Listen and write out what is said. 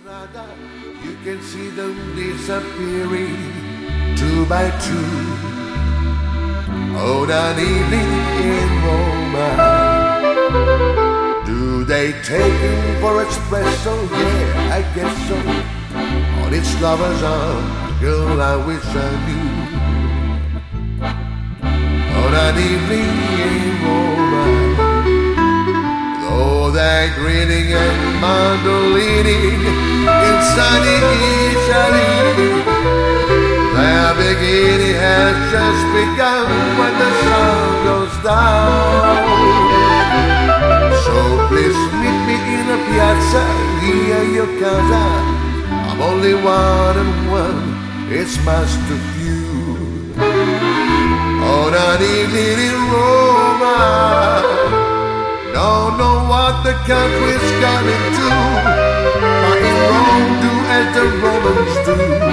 You can see them disappearing two by two on an evening in Roma. Do they take him for espresso? Yeah, I guess so. On its lover's arm, girl, I wish I knew. On an evening in Roma, though they're grinning and mandolining in sunny Italy, their beginning has just begun when the sun goes down. So please meet me in a piazza, via your casa. I'm only one and one, it's much too few. On an evening in Roma, don't know what the country's coming to, but in Rome do as the Romans do.